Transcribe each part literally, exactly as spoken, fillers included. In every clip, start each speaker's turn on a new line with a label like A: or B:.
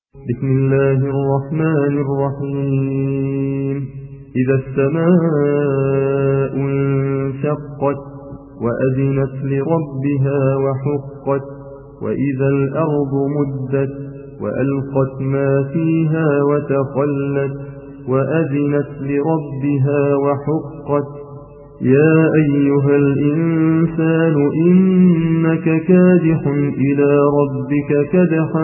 A: بسم الله الرحمن الرحيم إذا السماء انشقت وأذنت لربها وحقت وإذا الأرض مدت وألقت ما فيها وتخلت وأذنت لربها وحقت يا أيها الإنسان إنك كادح إلى ربك كدحا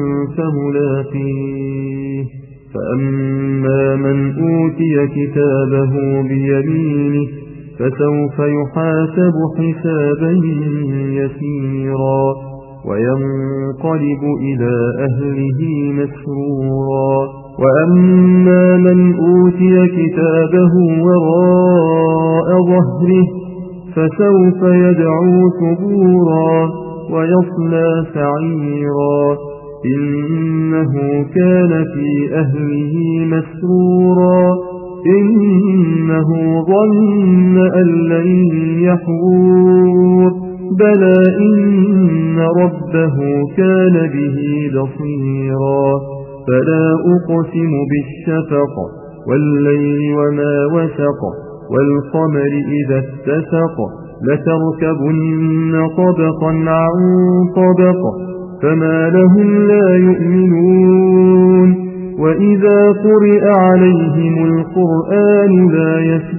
A: فملاقيه فأما من أوتي كتابه بيمينه فسوف يحاسب حسابا يسيرا وينقلب إلى أهله مسرورا وأما من أوتي كتابه وراء ظهره فسوف يدعو ثبورا ويصلى سعيرا إنه كان في أهله مسرورا إنه ظن أن لن يحور بلى إن ربه كان به بصيرا فلا أقسم بالشفق والليل وما وسق والقمر إذا اتسق لتركبن طبقا عن طبق فما لهم لا يؤمنون وإذا قرئ عليهم القرآن لا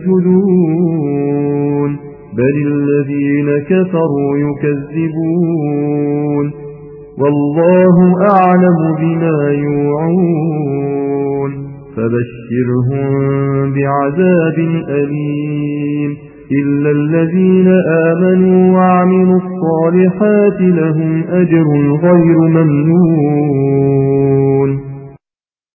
A: يسجدون بل الذين كفروا يكذبون والله أعلم بما يوعون فبشرهم بعذاب أليم إلا الذين آمنوا وعملوا الصالحات لهم أجر غير ممنون